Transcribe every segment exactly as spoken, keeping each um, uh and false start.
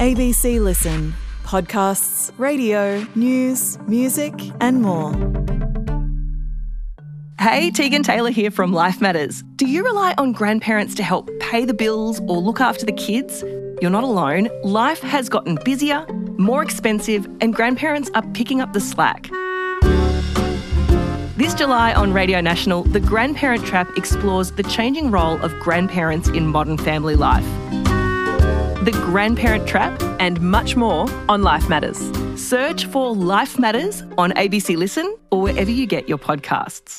A B C Listen. Podcasts, radio, news, music and more. Hey, Tegan Taylor here from Life Matters. Do you rely on grandparents to help pay the bills or look after the kids? You're not alone. Life has gotten busier, more expensive, and grandparents are picking up the slack. This July on Radio National, The Grandparent Trap explores the changing role of grandparents in modern family life. The Grandparent Trap and much more on Life Matters. Search for Life Matters on A B C Listen or wherever you get your podcasts.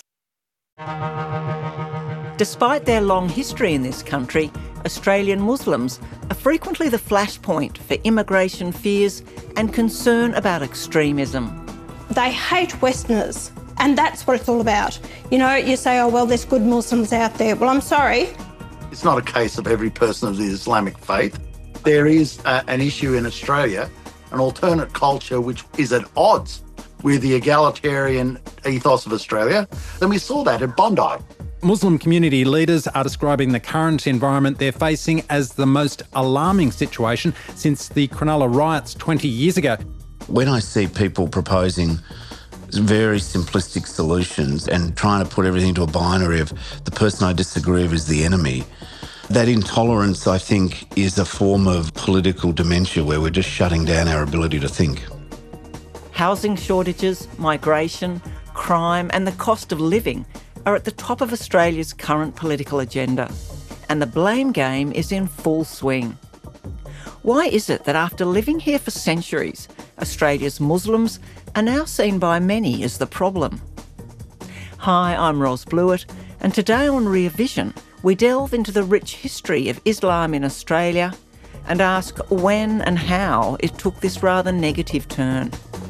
Despite their long history in this country, Australian Muslims are frequently the flashpoint for immigration fears and concern about extremism. They hate Westerners, and that's what it's all about. You know, you say, oh, well, there's good Muslims out there. Well, I'm sorry. It's not a case of every person of the Islamic faith. There is uh, an issue in Australia, an alternate culture which is at odds with the egalitarian ethos of Australia, and we saw that at Bondi. Muslim community leaders are describing the current environment they're facing as the most alarming situation since the Cronulla riots twenty years ago. When I see people proposing very simplistic solutions and trying to put everything into a binary of the person I disagree with is the enemy, that intolerance, I think, is a form of political dementia where we're just shutting down our ability to think. Housing shortages, migration, crime and the cost of living are at the top of Australia's current political agenda, and the blame game is in full swing. Why is it that after living here for centuries, Australia's Muslims are now seen by many as the problem? Hi, I'm Ros Blewett, and today on Rear Vision, we delve into the rich history of Islam in Australia and ask when and how it took this rather negative turn.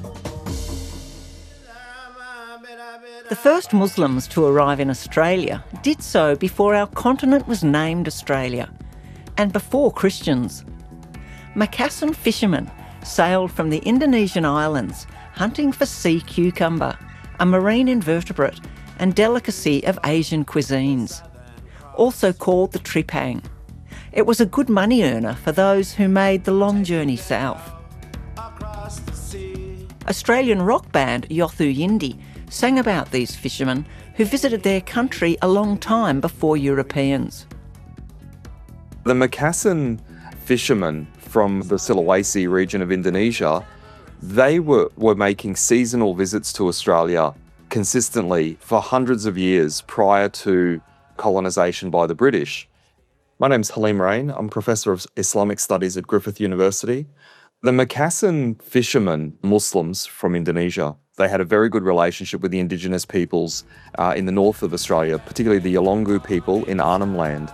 The first Muslims to arrive in Australia did so before our continent was named Australia, and before Christians. Macassan fishermen sailed from the Indonesian islands hunting for sea cucumber, a marine invertebrate and delicacy of Asian cuisines, also called the tripang. It was a good money earner for those who made the long journey south. Australian rock band Yothu Yindi sang about these fishermen who visited their country a long time before Europeans. The Macassan fishermen from the Sulawesi region of Indonesia, they were, were making seasonal visits to Australia consistently for hundreds of years prior to colonisation by the British. My name's Halim Rain. I'm Professor of Islamic Studies at Griffith University. The Macassan fishermen, Muslims from Indonesia, they had a very good relationship with the indigenous peoples uh, in the north of Australia, particularly the Yolngu people in Arnhem Land.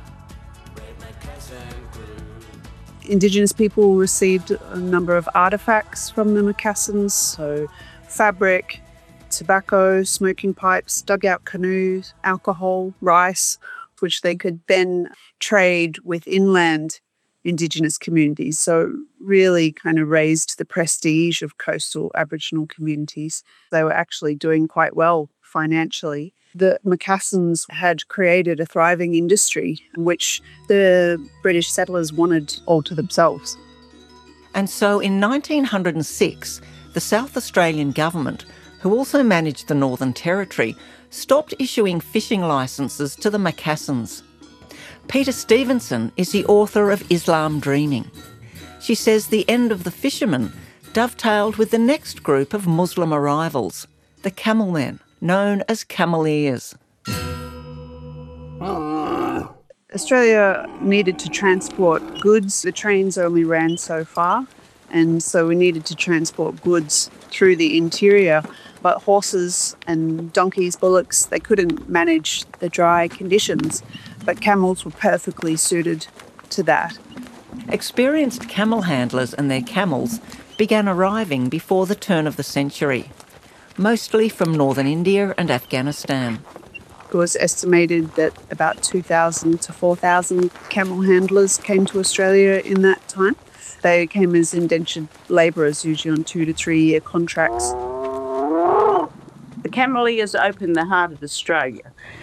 Indigenous people received a number of artefacts from the Macassans, so fabric, tobacco, smoking pipes, dugout canoes, alcohol, rice, which they could then trade with inland Indigenous communities. So really kind of raised the prestige of coastal Aboriginal communities. They were actually doing quite well financially. The Macassans had created a thriving industry which the British settlers wanted all to themselves. And so in nineteen oh six, the South Australian government, who also managed the Northern Territory, stopped issuing fishing licences to the Macassans. Peter Stevenson is the author of Islam Dreaming. She says the end of the fishermen dovetailed with the next group of Muslim arrivals, the camel men, known as cameleers. Australia needed to transport goods. The trains only ran so far, and so we needed to transport goods through the interior. But horses and donkeys, bullocks, they couldn't manage the dry conditions, but camels were perfectly suited to that. Experienced camel handlers and their camels began arriving before the turn of the century, mostly from northern India and Afghanistan. It was estimated that about two thousand to four thousand camel handlers came to Australia in that time. They came as indentured labourers, usually on two to three year contracts. The cameleers opened the heart of Australia.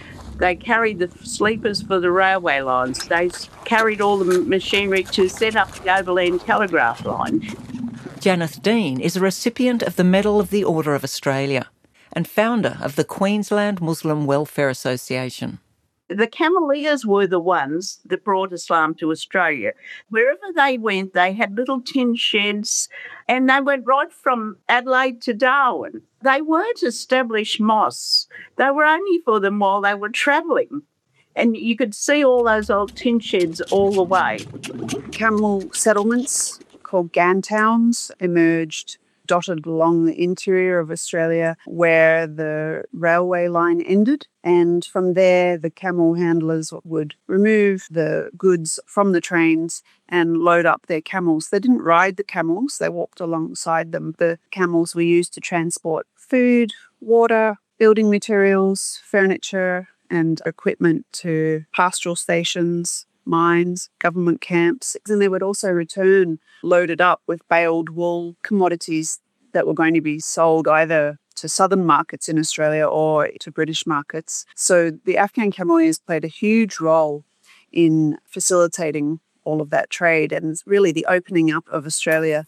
They carried the sleepers for the railway lines. They carried all the machinery to set up the overland telegraph line. Janeth Dean is a recipient of the Medal of the Order of Australia and founder of the Queensland Muslim Welfare Association. The Cameleers were the ones that brought Islam to Australia. Wherever they went, they had little tin sheds, and they went right from Adelaide to Darwin. They weren't established mosques. They were only for them while they were travelling. And you could see all those old tin sheds all the way. Camel settlements called Gan towns emerged dotted along the interior of Australia where the railway line ended. And from there, the camel handlers would remove the goods from the trains and load up their camels. They didn't ride the camels, they walked alongside them. The camels were used to transport food, water, building materials, furniture, and equipment to pastoral stations, mines, government camps, and they would also return loaded up with baled wool commodities that were going to be sold either to southern markets in Australia or to British markets. So the Afghan Cameleers played a huge role in facilitating all of that trade and really the opening up of Australia.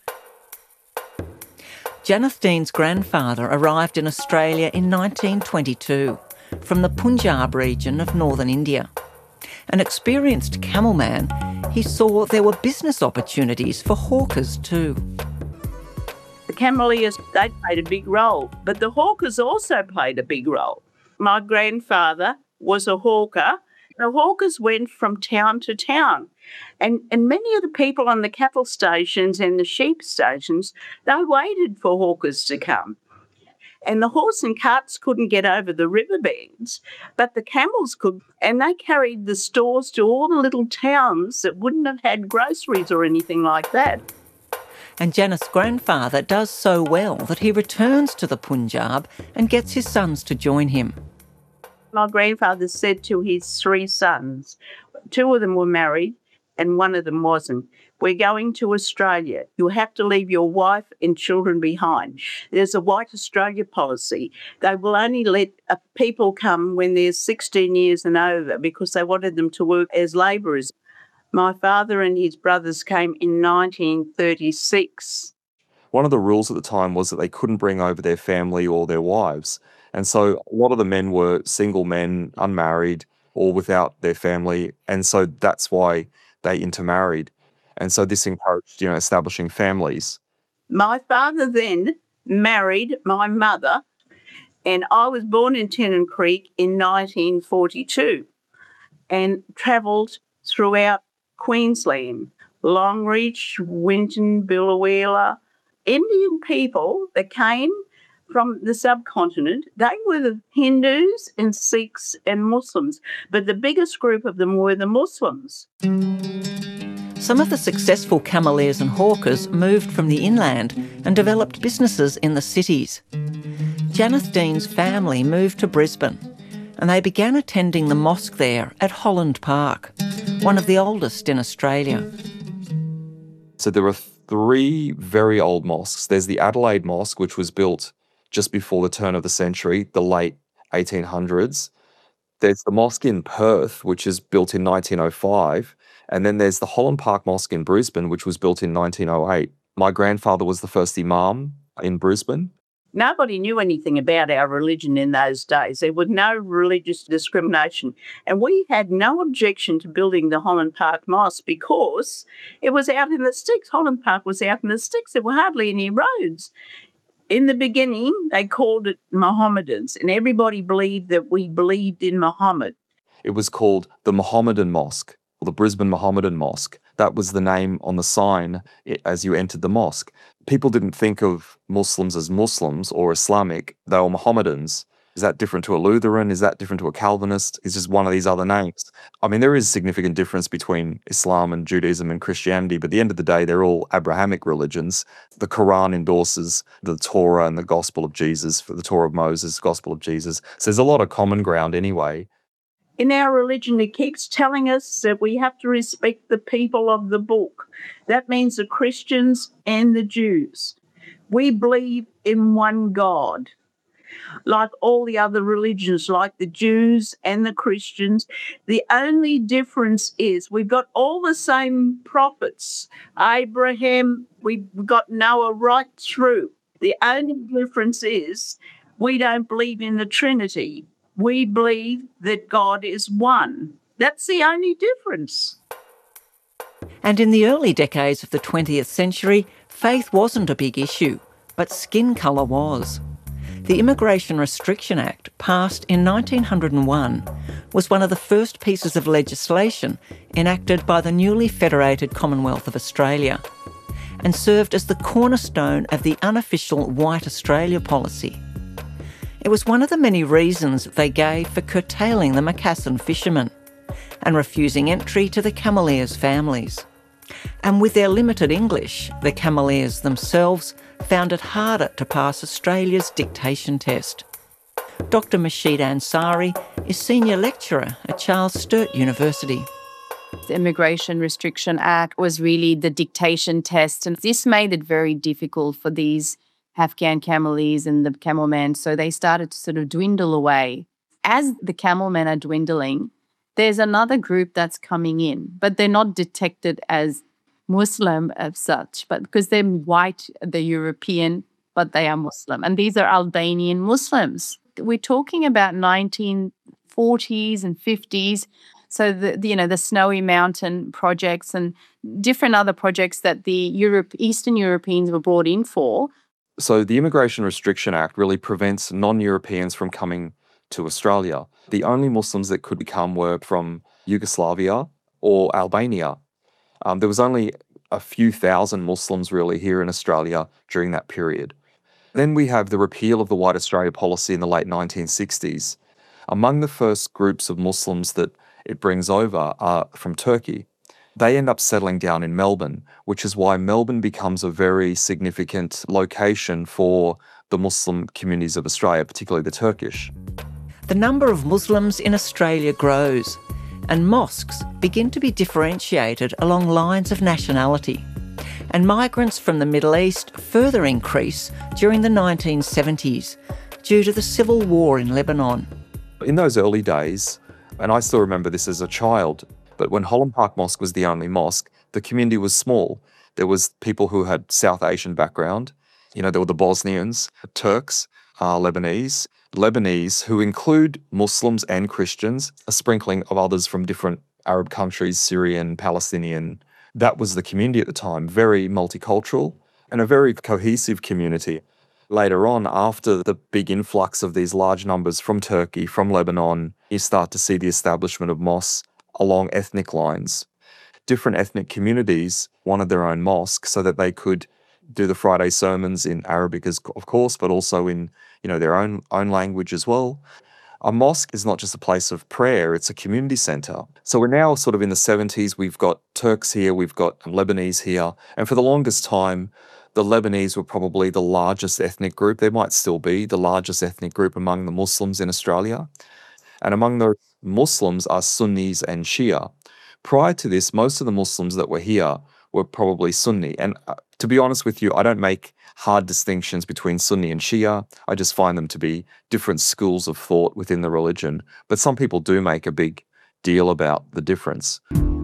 Janeth Dean's grandfather arrived in Australia in nineteen twenty-two from the Punjab region of northern India. An experienced camel man, he saw there were business opportunities for hawkers too. The Cameleers, they played a big role, but the hawkers also played a big role. My grandfather was a hawker. The hawkers went from town to town. And, and many of the people on the cattle stations and the sheep stations, they waited for hawkers to come. And the horse and carts couldn't get over the riverbeds, but the camels could, and they carried the stores to all the little towns that wouldn't have had groceries or anything like that. And Janeth's grandfather does so well that he returns to the Punjab and gets his sons to join him. My grandfather said to his three sons, two of them were married and one of them wasn't, "We're going to Australia. You'll have to leave your wife and children behind. There's a White Australia policy. They will only let uh, people come when they're sixteen years and over because they wanted them to work as labourers." My father and his brothers came in nineteen thirty-six. One of the rules at the time was that they couldn't bring over their family or their wives. And so a lot of the men were single men, unmarried, or without their family. And so that's why they intermarried. And so this encouraged, you know, establishing families. My father then married my mother, and I was born in Tennant Creek in nineteen forty-two and travelled throughout Queensland, Longreach, Winton, Biloela. Indian people that came from the subcontinent, they were the Hindus and Sikhs and Muslims, but the biggest group of them were the Muslims. Some of the successful cameleers and hawkers moved from the inland and developed businesses in the cities. Janeth Dean's family moved to Brisbane and they began attending the mosque there at Holland Park, one of the oldest in Australia. So there are three very old mosques. There's the Adelaide Mosque, which was built just before the turn of the century, the late eighteen hundreds. There's the mosque in Perth, which is built in nineteen oh five. And then there's the Holland Park Mosque in Brisbane, which was built in nineteen oh eight. My grandfather was the first imam in Brisbane. Nobody knew anything about our religion in those days. There was no religious discrimination. And we had no objection to building the Holland Park Mosque because it was out in the sticks. Holland Park was out in the sticks. There were hardly any roads. In the beginning, they called it Mohammedans, and everybody believed that we believed in Muhammad. It was called the Mohammedan Mosque, or the Brisbane Mohammedan Mosque. That was the name on the sign as you entered the mosque. People didn't think of Muslims as Muslims or Islamic. They were Mohammedans. Is that different to a Lutheran? Is that different to a Calvinist? Is just one of these other names? I mean, there is significant difference between Islam and Judaism and Christianity, but at the end of the day, they're all Abrahamic religions. The Quran endorses the Torah and the Gospel of Jesus, for the Torah of Moses, Gospel of Jesus. So there's a lot of common ground anyway. In our religion, it keeps telling us that we have to respect the people of the book. That means the Christians and the Jews. We believe in one God. like all the other religions, like the Jews and the Christians. The only difference is we've got all the same prophets. Abraham, we've got Noah right through. The only difference is we don't believe in the Trinity. We believe that God is one. That's the only difference. And in the early decades of the twentieth century, faith wasn't a big issue, but skin colour was. The Immigration Restriction Act, passed in nineteen oh one, was one of the first pieces of legislation enacted by the newly federated Commonwealth of Australia, and served as the cornerstone of the unofficial White Australia policy. It was one of the many reasons they gave for curtailing the Macassan fishermen and refusing entry to the Cameleers' families. And with their limited English, the Cameleers themselves found it harder to pass Australia's dictation test. Doctor Masheed Ansari is Senior Lecturer at Charles Sturt University. The Immigration Restriction Act was really the dictation test, and this made it very difficult for these Afghan Cameleers and the camelmen, so they started to sort of dwindle away. As the camelmen are dwindling, there's another group that's coming in, but they're not detected as Muslim as such, but because they're white, they're European, but they are Muslim. And these are Albanian Muslims. We're talking about nineteen forties and fifties. So, the, the you know, the Snowy Mountain projects and different other projects that the Europe, Eastern Europeans were brought in for. So the Immigration Restriction Act really prevents non-Europeans from coming to Australia. The only Muslims that could come were from Yugoslavia or Albania. Um, there was only a few thousand Muslims really here in Australia during that period. Then we have the repeal of the White Australia policy in the late nineteen sixties. Among the first groups of Muslims that it brings over are from Turkey. They end up settling down in Melbourne, which is why Melbourne becomes a very significant location for the Muslim communities of Australia, particularly the Turkish. The number of Muslims in Australia grows, and mosques begin to be differentiated along lines of nationality. And migrants from the Middle East further increase during the nineteen seventies due to the civil war in Lebanon. In those early days, and I still remember this as a child, but when Holland Park Mosque was the only mosque, the community was small. There was people who had South Asian background. You know, there were the Bosnians, Turks, uh, Lebanese, Lebanese, who include Muslims and Christians, a sprinkling of others from different Arab countries, Syrian, Palestinian. That was the community at the time, very multicultural and a very cohesive community. Later on, after the big influx of these large numbers from Turkey, from Lebanon, you start to see the establishment of mosques along ethnic lines. Different ethnic communities wanted their own mosque so that they could do the Friday sermons in Arabic, as, of course, but also in, you know, their own, own language as well. A mosque is not just a place of prayer, it's a community centre. So we're now sort of in the seventies, we've got Turks here, we've got Lebanese here, and for the longest time, the Lebanese were probably the largest ethnic group. They might still be the largest ethnic group among the Muslims in Australia. And among the Muslims are Sunnis and Shia. Prior to this, most of the Muslims that were here were probably Sunni. And uh, to be honest with you, I don't make hard distinctions between Sunni and Shia. I just find them to be different schools of thought within the religion. But some people do make a big deal about the difference.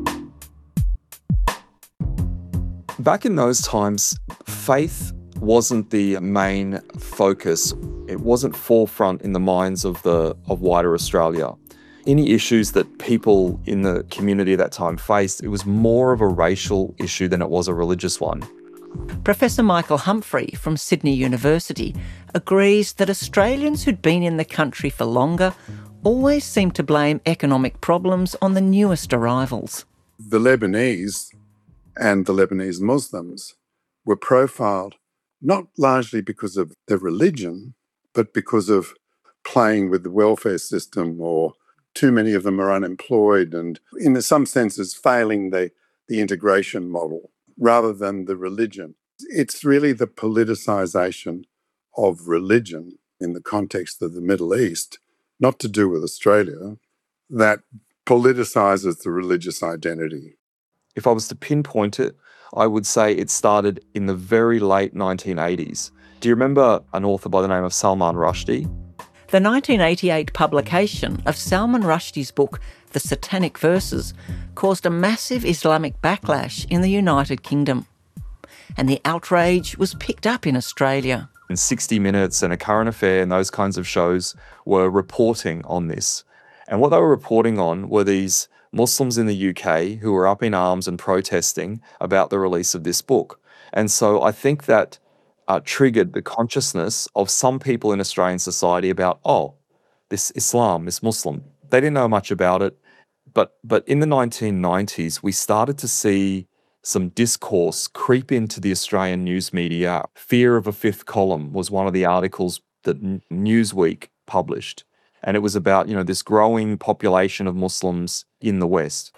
Back in those times, faith wasn't the main focus. It wasn't forefront in the minds of the of wider Australia. Any issues that people in the community at that time faced, it was more of a racial issue than it was a religious one. Professor Michael Humphrey from Sydney University agrees that Australians who'd been in the country for longer always seemed to blame economic problems on the newest arrivals. The Lebanese and the Lebanese Muslims were profiled not largely because of their religion, but because of playing with the welfare system, or too many of them are unemployed and, in some senses, failing the, the integration model rather than the religion. It's really the politicisation of religion in the context of the Middle East, not to do with Australia, that politicises the religious identity. If I was to pinpoint it, I would say it started in the very late nineteen eighties. Do you remember an author by the name of Salman Rushdie? The nineteen eighty-eight publication of Salman Rushdie's book, The Satanic Verses, caused a massive Islamic backlash in the United Kingdom. And the outrage was picked up in Australia. And sixty minutes and A Current Affair and those kinds of shows were reporting on this. And what they were reporting on were these Muslims in the U K who were up in arms and protesting about the release of this book. And so I think that uh, triggered the consciousness of some people in Australian society about, oh, this Islam, this Muslim. They didn't know much about it. But, but in the nineteen nineties, we started to see some discourse creep into the Australian news media. Fear of a Fifth Column was one of the articles that Newsweek published. And it was about, you know, this growing population of Muslims in the West.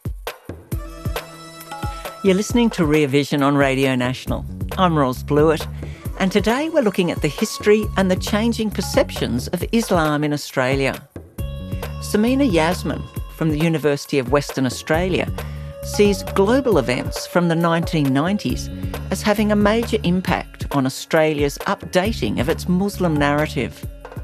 You're listening to Rear Vision on Radio National. I'm Ros Blewett, and today we're looking at the history and the changing perceptions of Islam in Australia. Samina Yasmin from the University of Western Australia sees global events from the nineteen nineties as having a major impact on Australia's updating of its Muslim narrative.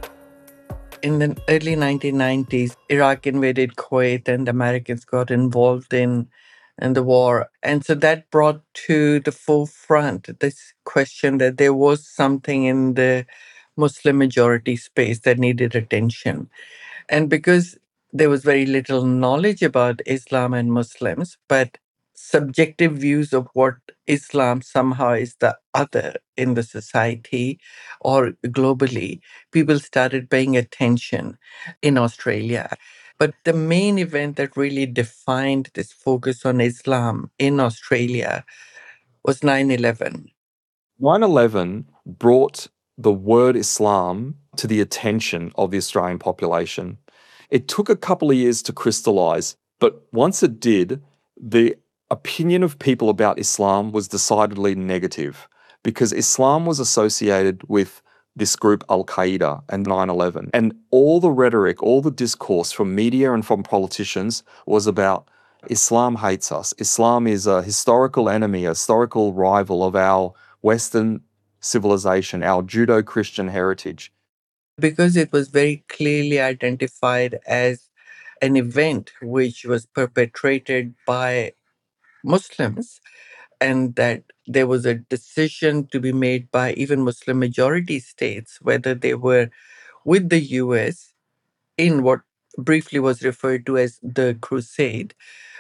In the early nineteen nineties, Iraq invaded Kuwait and Americans got involved in, in the war. And so that brought to the forefront this question that there was something in the Muslim majority space that needed attention. And because there was very little knowledge about Islam and Muslims, but subjective views of what Islam somehow is the other in the society or globally, people started paying attention in Australia. But the main event that really defined this focus on Islam in Australia was nine eleven. nine eleven brought the word Islam to the attention of the Australian population. It took a couple of years to crystallise, but once it did, the opinion of people about Islam was decidedly negative because Islam was associated with this group Al-Qaeda and nine eleven. And all the rhetoric, all the discourse from media and from politicians was about Islam hates us. Islam is a historical enemy, a historical rival of our Western civilization, our Judeo-Christian heritage. Because it was very clearly identified as an event which was perpetrated by Muslims, and that there was a decision to be made by even Muslim majority states, whether they were with the U S in what briefly was referred to as the Crusade,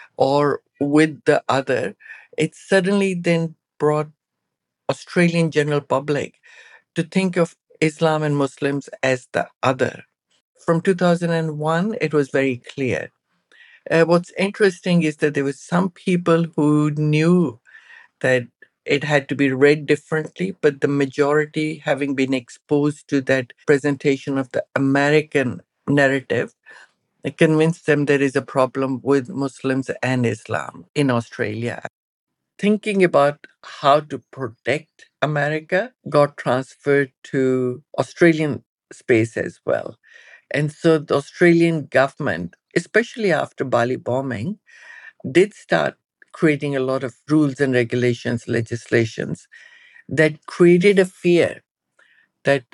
or with the other, it suddenly then brought Australian general public to think of Islam and Muslims as the other. From two thousand one, it was very clear. Uh, what's interesting is that there were some people who knew that it had to be read differently, but the majority, having been exposed to that presentation of the American narrative, it convinced them there is a problem with Muslims and Islam in Australia. Thinking about how to protect America got transferred to Australian space as well. And so the Australian government, especially after Bali bombing, did start creating a lot of rules and regulations, legislations that created a fear that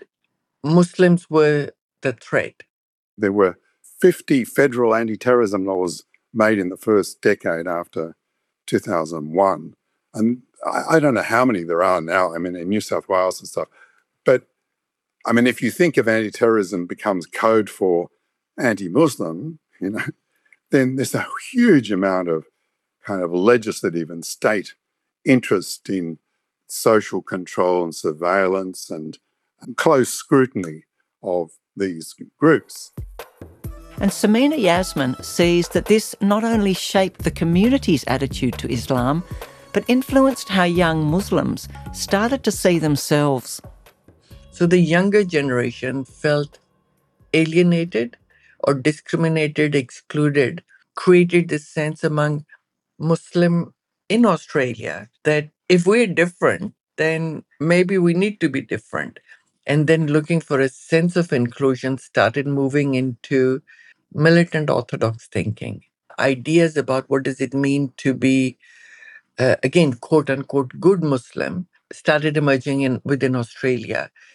Muslims were the threat. There were fifty federal anti-terrorism laws made in the first decade after two thousand one. And I, I don't know how many there are now, I mean, in New South Wales and stuff. But, I mean, if you think of anti-terrorism becomes code for anti-Muslim, you know, then there's a huge amount of kind of legislative and state interest in social control and surveillance and, and close scrutiny of these groups. And Samina Yasmin sees that this not only shaped the community's attitude to Islam, but influenced how young Muslims started to see themselves. So the younger generation felt alienated or discriminated, excluded, created this sense among Muslim in Australia that if we're different, then maybe we need to be different. And then looking for a sense of inclusion started moving into militant orthodox thinking. Ideas about what does it mean to be, uh, again, quote unquote, good Muslim started emerging in within Australia.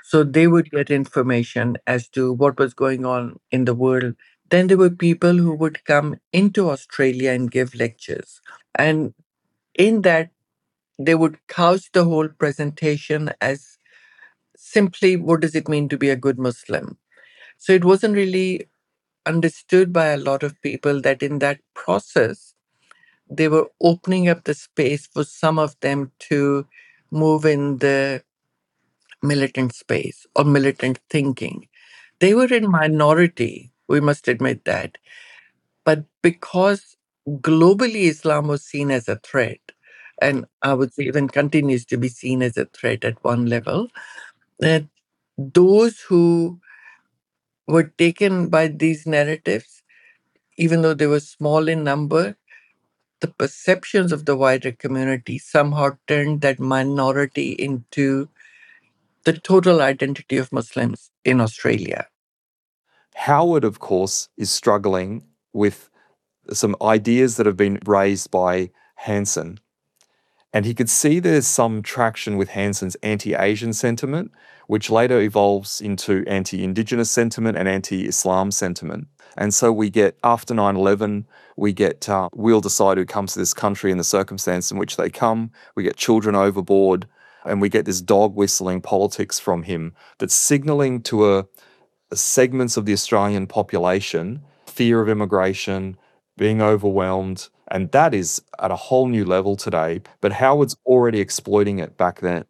So they would get information as to what was going on in the world. Then there were people who would come into Australia and give lectures. And in that, they would couch the whole presentation as simply what does it mean to be a good Muslim. So it wasn't really understood by a lot of people that in that process, they were opening up the space for some of them to move in the militant space or militant thinking. They were in minority, we must admit that. But because globally Islam was seen as a threat, and I would say even continues to be seen as a threat at one level, that those who were taken by these narratives, even though they were small in number, the perceptions of the wider community somehow turned that minority into the total identity of Muslims in Australia. Howard, of course, is struggling with some ideas that have been raised by Hanson. And he could see there's some traction with Hanson's anti-Asian sentiment, which later evolves into anti-Indigenous sentiment and anti-Islam sentiment. And so we get, after nine eleven, we get uh, we'll decide who comes to this country and the circumstance in which they come. We get children overboard, and we get this dog whistling politics from him that's signalling to a, a segments of the Australian population fear of immigration, being overwhelmed, and that is at a whole new level today. But Howard's already exploiting it back then.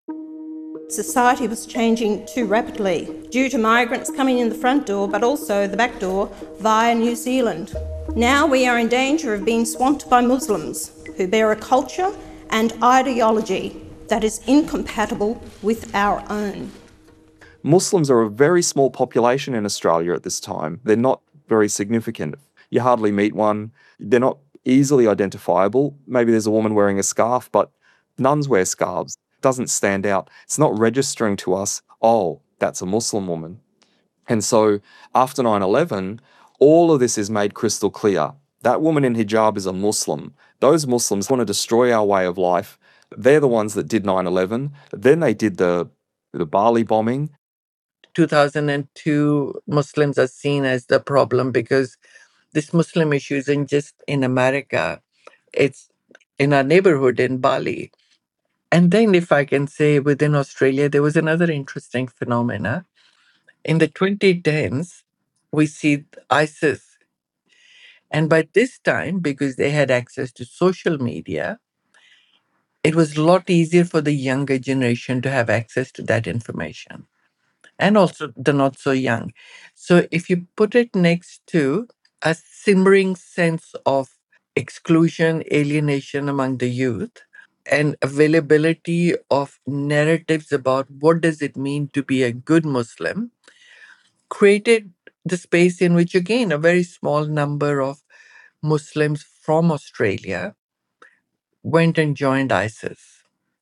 Society was changing too rapidly due to migrants coming in the front door, but also the back door via New Zealand. Now we are in danger of being swamped by Muslims who bear a culture and ideology that is incompatible with our own. Muslims are a very small population in Australia at this time. They're not very significant. You hardly meet one. They're not easily identifiable. Maybe there's a woman wearing a scarf, but nuns wear scarves. It doesn't stand out. It's not registering to us, oh, that's a Muslim woman. And so after nine eleven, all of this is made crystal clear. That woman in hijab is a Muslim. Those Muslims want to destroy our way of life. They're the ones that did nine eleven. Then they did the, the Bali bombing. two thousand two, Muslims are seen as the problem because this Muslim issue isn't just in America, it's in our neighborhood in Bali. And then, if I can say, within Australia, there was another interesting phenomena. In the twenty tens, we see ISIS. And by this time, because they had access to social media, it was a lot easier for the younger generation to have access to that information. And also the not so young. So if you put it next to a simmering sense of exclusion, alienation among the youth, and availability of narratives about what does it mean to be a good Muslim, created the space in which, again, a very small number of Muslims from Australia went and joined ISIS.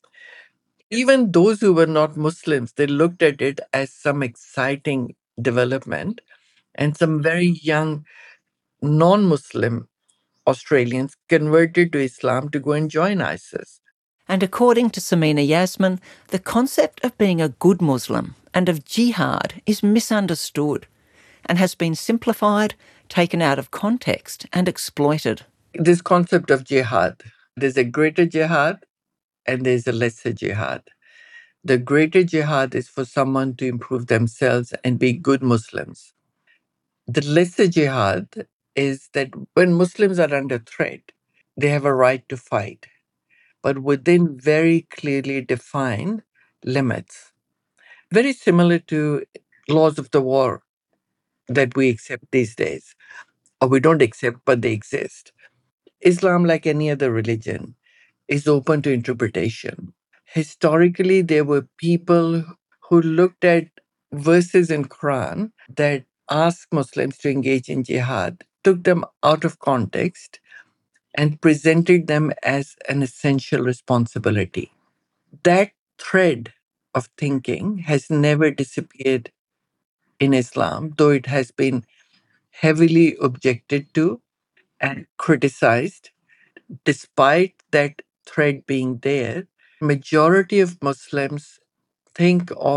Even those who were not Muslims, they looked at it as some exciting development, and some very young non-Muslim Australians converted to Islam to go and join ISIS. And according to Samina Yasmin, the concept of being a good Muslim and of jihad is misunderstood and has been simplified, taken out of context and exploited. This concept of jihad, there's a greater jihad and there's a lesser jihad. The greater jihad is for someone to improve themselves and be good Muslims. The lesser jihad is that when Muslims are under threat, they have a right to fight, but within very clearly defined limits. Very similar to laws of the war that we accept these days, or we don't accept, but they exist. Islam, like any other religion, is open to interpretation. Historically, there were people who looked at verses in Quran that asked Muslims to engage in jihad, took them out of context, and presented them as an essential responsibility. That thread of thinking has never disappeared in Islam, though it has been heavily objected to and criticized. Despite that thread being there, majority of Muslims think of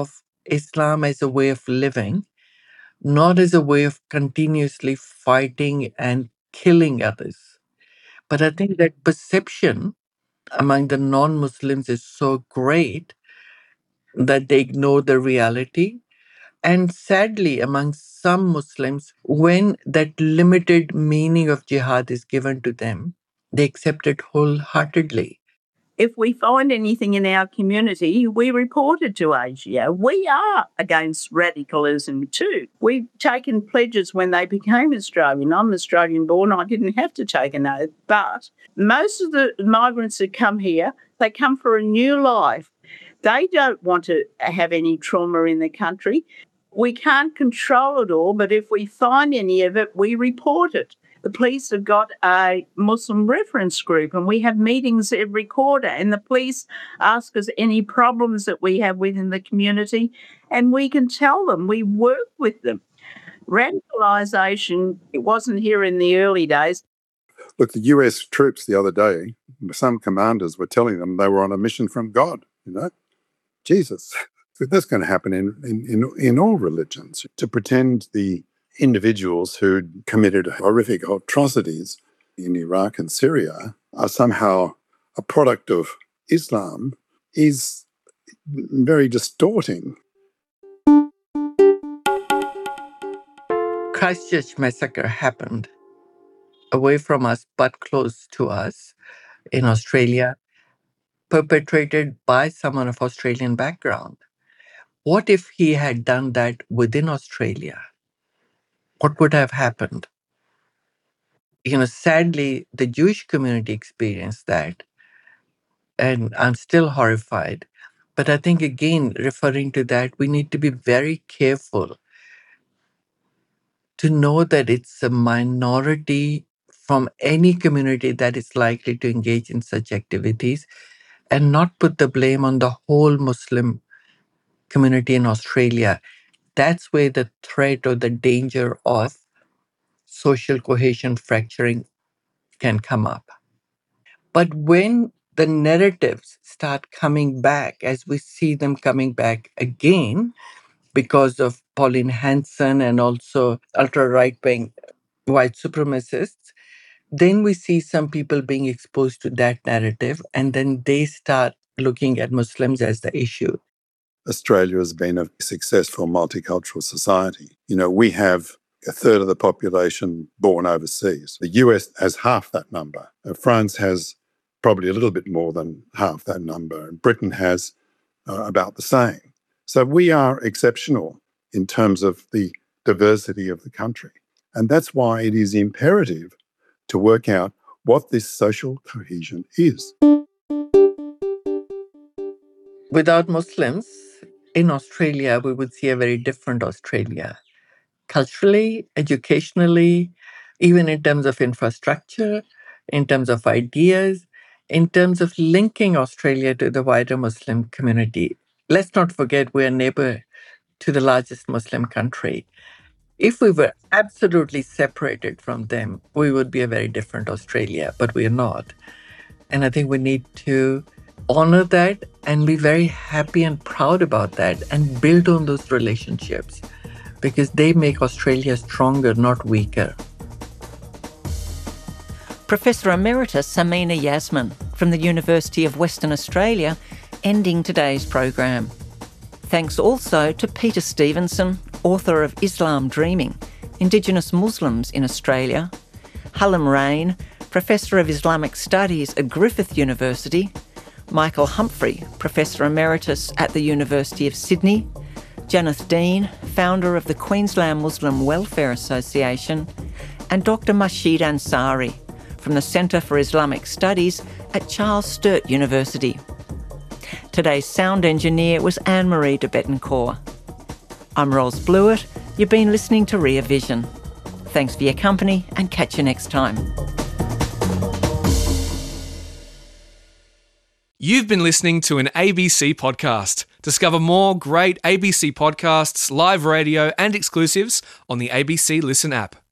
Islam as a way of living, not as a way of continuously fighting and killing others. But I think that perception among the non-Muslims is so great that they ignore the reality. And sadly, among some Muslims, when that limited meaning of jihad is given to them, they accept it wholeheartedly. If we find anything in our community, we report it to A G O. We are against radicalism too. We've taken pledges when they became Australian. I'm Australian born, I didn't have to take an oath. But most of the migrants that come here, they come for a new life. They don't want to have any trauma in the country. We can't control it all, but if we find any of it, we report it. The police have got a Muslim reference group and we have meetings every quarter, and the police ask us any problems that we have within the community and we can tell them. We work with them. Radicalisation, it wasn't here in the early days. Look, the U S troops the other day, some commanders were telling them they were on a mission from God, you know. Jesus. That's going to happen in, in, in, in all religions. To pretend the individuals who committed horrific atrocities in Iraq and Syria are somehow a product of Islam is very distorting. Christchurch massacre happened away from us but close to us in Australia, perpetrated by someone of Australian background. What if he had done that within Australia? What would have happened? You know, sadly, the Jewish community experienced that, and I'm still horrified. But I think, again, referring to that, we need to be very careful to know that it's a minority from any community that is likely to engage in such activities, and not put the blame on the whole Muslim community in Australia. That's where the threat or the danger of social cohesion fracturing can come up. But when the narratives start coming back, as we see them coming back again, because of Pauline Hanson and also ultra-right-wing white supremacists, then we see some people being exposed to that narrative, and then they start looking at Muslims as the issue. Australia has been a successful multicultural society. You know, we have a third of the population born overseas. The U S has half that number. France has probably a little bit more than half that number. And Britain has uh, about the same. So we are exceptional in terms of the diversity of the country. And that's why it is imperative to work out what this social cohesion is. Without Muslims, in Australia, we would see a very different Australia. Culturally, educationally, even in terms of infrastructure, in terms of ideas, in terms of linking Australia to the wider Muslim community. Let's not forget we're a neighbor to the largest Muslim country. If we were absolutely separated from them, we would be a very different Australia, but we are not. And I think we need to honor that and be very happy and proud about that and build on those relationships, because they make Australia stronger, not weaker. Professor Emeritus Samina Yasmin from the University of Western Australia, ending today's program. Thanks also to Peter Stevenson, author of Islam Dreaming, Indigenous Muslims in Australia, Hallam Rain, Professor of Islamic Studies at Griffith University, Michael Humphrey, Professor Emeritus at the University of Sydney, Janeth Dean, founder of the Queensland Muslim Welfare Association, and Doctor Masheed Ansari from the Centre for Islamic Studies at Charles Sturt University. Today's sound engineer was Anne-Marie de Bettencourt. I'm Ros Blewett. You've been listening to Rear Vision. Thanks for your company and catch you next time. You've been listening to an A B C podcast. Discover more great A B C podcasts, live radio and exclusives on the A B C Listen app.